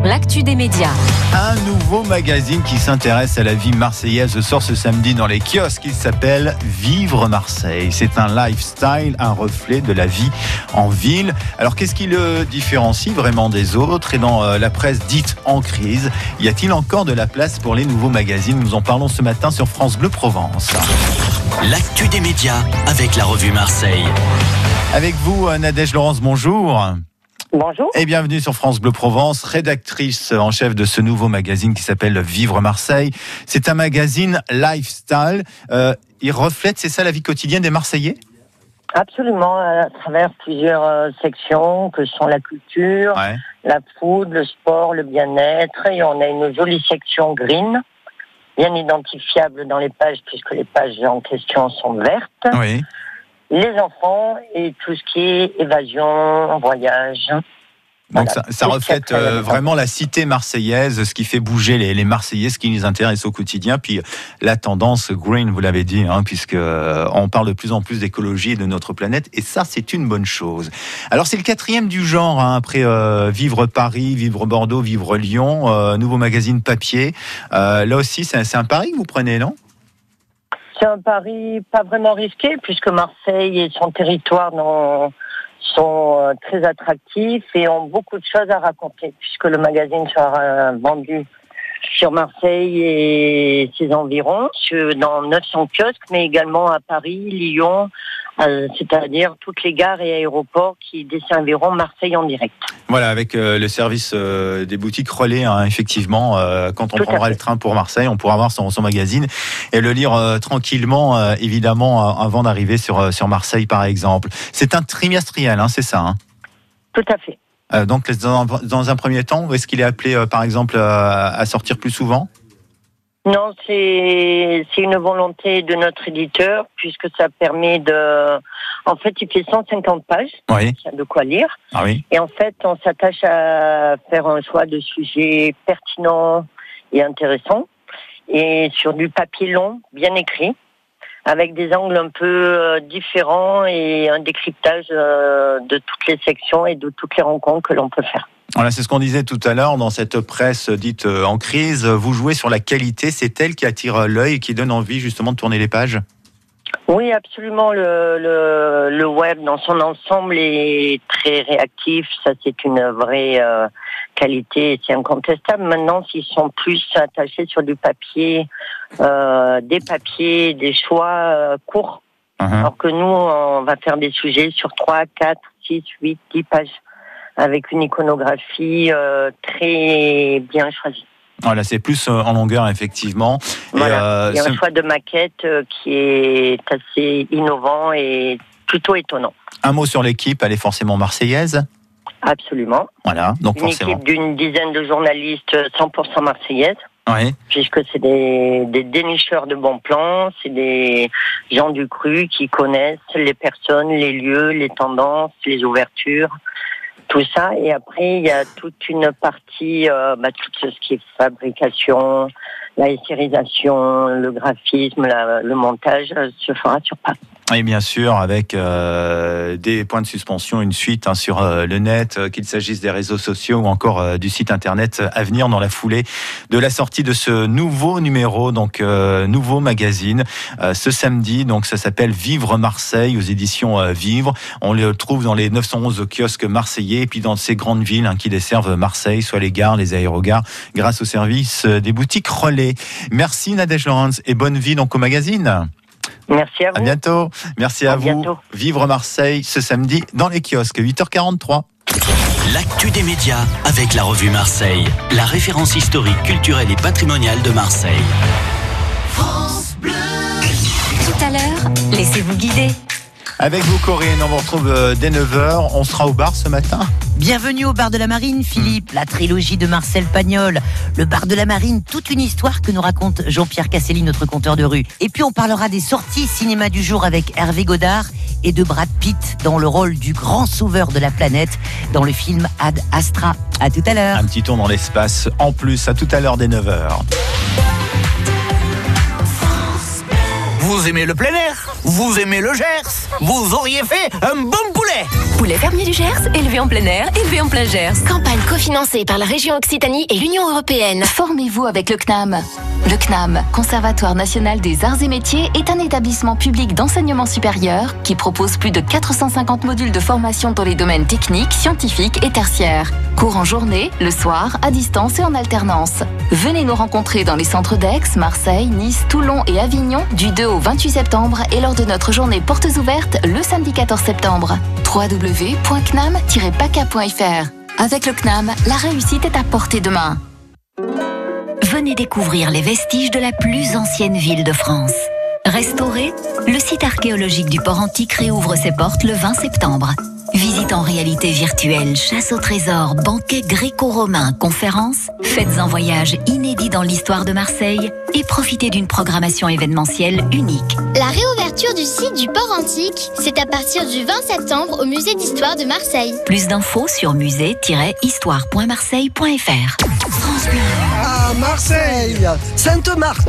l'actu des médias. Un nouveau magazine qui s'intéresse à la vie marseillaise sort ce samedi dans les kiosques. Il s'appelle Vivre Marseille. C'est un lifestyle, un reflet de la vie en ville. Alors qu'est-ce qui le différencie vraiment des autres? Et dans la presse dite en crise, y a-t-il encore de la place pour les nouveaux magazines? Nous en parlons ce matin sur France Bleu Provence. L'actu des médias avec la revue Marseille. Avec vous, Nadège Laurence, bonjour. Bonjour. Et bienvenue sur France Bleu Provence, rédactrice en chef de ce nouveau magazine qui s'appelle Vivre Marseille. C'est un magazine lifestyle. Il reflète, c'est ça, la vie quotidienne des Marseillais? Absolument, à travers plusieurs sections que sont la culture, la food, le sport, le bien-être. Et on a une jolie section green, bien identifiable dans les pages puisque les pages en question sont vertes. Oui. Les enfants et tout ce qui est évasion, voyage. Donc Voilà. ça reflète vraiment la cité marseillaise, ce qui fait bouger les Marseillais, ce qui les intéresse au quotidien. Puis la tendance green, vous l'avez dit, puisque on parle de plus en plus d'écologie et de notre planète, et ça c'est une bonne chose. Alors c'est le 4e du genre, après Vivre Paris, Vivre Bordeaux, Vivre Lyon, nouveau magazine papier. Là aussi c'est un pari que vous prenez, non? C'est un pari pas vraiment risqué puisque Marseille et son territoire sont très attractifs et ont beaucoup de choses à raconter puisque le magazine sera vendu sur Marseille et ses environs, dans 900 kiosques, mais également à Paris, Lyon, c'est-à-dire toutes les gares et aéroports qui desserviront Marseille en direct. Voilà, avec le service des boutiques relais, effectivement, quand on prendra le train pour Marseille, on pourra avoir son magazine et le lire tranquillement, évidemment, avant d'arriver sur Marseille, par exemple. C'est un trimestriel, c'est ça, Tout à fait. Donc, dans un premier temps, est-ce qu'il est appelé, par exemple, à sortir plus souvent? Non, c'est une volonté de notre éditeur, puisque ça permet de... En fait, il fait 150 pages, il y a de quoi lire. Ah oui. Et en fait, on s'attache à faire un choix de sujets pertinents et intéressants, et sur du papier long, bien écrit, avec des angles un peu différents et un décryptage de toutes les sections et de toutes les rencontres que l'on peut faire. Voilà, c'est ce qu'on disait tout à l'heure dans cette presse dite en crise. Vous jouez sur la qualité, c'est elle qui attire l'œil et qui donne envie justement de tourner les pages? Oui, absolument. Le web dans son ensemble est très réactif. Ça, c'est une vraie qualité. C'est incontestable. Maintenant, s'ils sont plus attachés sur du papier, des choix courts. Alors que nous, on va faire des sujets sur 3, 4, 6, 8, 10 pages avec une iconographie très bien choisie. Voilà, c'est plus en longueur, effectivement. Voilà. Il y a un choix de maquette qui est assez innovant et plutôt étonnant. Un mot sur l'équipe, elle est forcément marseillaise? Absolument. Voilà, donc une forcément. Équipe d'une dizaine de journalistes 100% marseillaises. Oui. Puisque c'est des dénicheurs de bons plans, c'est des gens du cru qui connaissent les personnes, les lieux, les tendances, les ouvertures. Tout ça, et après il y a toute une partie, tout ce qui est fabrication, la essérisation, le graphisme, le montage se fera sur place. Et bien sûr, avec des points de suspension, une suite sur le net, qu'il s'agisse des réseaux sociaux ou encore du site internet à venir dans la foulée de la sortie de ce nouveau numéro, donc nouveau magazine, ce samedi. Donc ça s'appelle Vivre Marseille aux éditions Vivre. On le trouve dans les 911 kiosques marseillais et puis dans ces grandes villes qui desservent Marseille, soit les gares, les aérogares, grâce au service des boutiques relais. Merci Nadège Laurence et bonne vie donc au magazine. Merci à vous. À bientôt. Merci à vous. Bientôt. Vivre Marseille ce samedi dans les kiosques, 8h43. L'actu des médias avec la revue Marseille, la référence historique, culturelle et patrimoniale de Marseille. France Bleu. Tout à l'heure, laissez-vous guider. Avec vous Corinne, on vous retrouve dès 9h. On sera au bar ce matin. Bienvenue au bar de la Marine, Philippe, la trilogie de Marcel Pagnol. Le bar de la Marine, toute une histoire que nous raconte Jean-Pierre Casselli, notre conteur de rue. Et puis on parlera des sorties cinéma du jour avec Hervé Godard et de Brad Pitt dans le rôle du grand sauveur de la planète dans le film Ad Astra. À tout à l'heure. Un petit tour dans l'espace en plus, à tout à l'heure dès 9h. Vous aimez le plein air? Vous aimez le Gers? Vous auriez fait un bon poulet. Poulet fermier du Gers, élevé en plein air, élevé en plein Gers. Campagne cofinancée par la région Occitanie et l'Union européenne. Formez-vous avec le CNAM. Le CNAM, Conservatoire national des arts et métiers, est un établissement public d'enseignement supérieur qui propose plus de 450 modules de formation dans les domaines techniques, scientifiques et tertiaires. Cours en journée, le soir, à distance et en alternance. Venez nous rencontrer dans les centres d'Aix, Marseille, Nice, Toulon et Avignon du 2 au 28 septembre et lors de notre journée portes ouvertes le samedi 14 septembre. www.cnam-paca.fr. Avec le CNAM, la réussite est à portée de main. Venez découvrir les vestiges de la plus ancienne ville de France. Restauré, le site archéologique du Port Antique réouvre ses portes le 20 septembre. Visite en réalité virtuelle, chasse au trésor, banquet gréco-romain, conférences, faites un voyage inédit dans l'histoire de Marseille et profitez d'une programmation événementielle unique. La réouverture du site du Port Antique, c'est à partir du 20 septembre au musée d'histoire de Marseille. Plus d'infos sur musée-histoire.marseille.fr. À Marseille, Sainte-Marthe.